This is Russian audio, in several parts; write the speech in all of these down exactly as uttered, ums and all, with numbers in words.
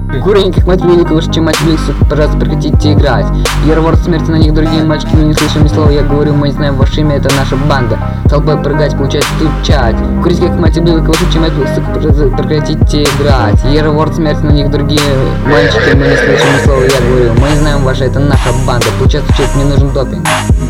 Курень, как мать велика, лучше, чем мать велика, сука, пожалуйста, прекратите играть. Ервор смерти на них, другие мальчики, но не слышим ни слова, я говорю, мы не знаем ваше имя, это наша банда. Толпой прыгать, получать, стучать. Курить, как мать велика, лучше, чем мать велика, сука, пожалуйста, прекратите играть. Ервор смерти на них, другие мальчики, мы не слышим ни слова, я говорю, мы не знаем ваше, это наша банда. Получать, стучать, мне нужен допинг.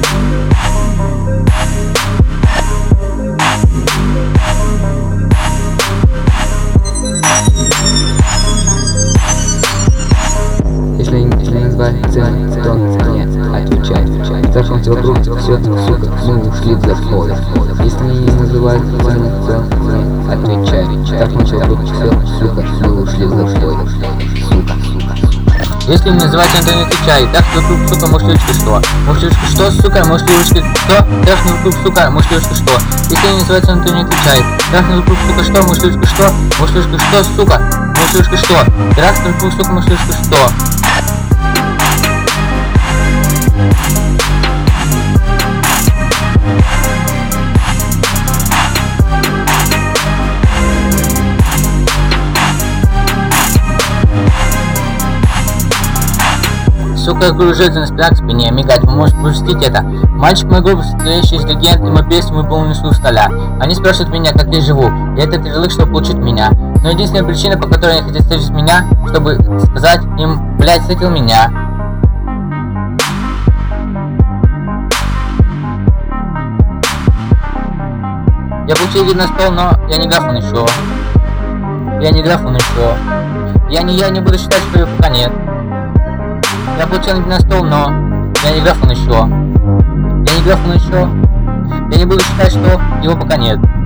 Если, если не назвать цель, то нет, отвечай, отвечай. Захватил вокруг, все, сука, мы ушли в заход. Если не называть цель, то нет, отвечай. Захватил вокруг, все, сука, мы ушли в заход. Сука, сука. Если не называть цель, то не отвечай. Так вокруг, сука, мушлючка что? Мушлючка что, сука, мушлючка что? Так вокруг, сука, мушлючка что? Если не называть цель, то не отвечай. Так вокруг, сука, что? Мушлючка что? Мушлючка что, сука? Мушлючка что? Так вокруг, сука, мушлючка что? Сука, кружится на спинах, к спине, мигать, вы можете пропустить это. Мальчик моей группы, состоящий из легенд, и мой песню выполненную с столя. Они спрашивают меня, как я живу, и это ярлык, чтобы получить меня. Но единственная причина, по которой они хотят встретить меня, чтобы сказать им, блять, встретил меня. Я получил вид на стол, но я не графон еще. Я не графон еще. Я не я не буду считать, что его пока нет. Я получил вид на стол, но я не графон еще. Я не графон еще. Я не буду считать, что его пока нет.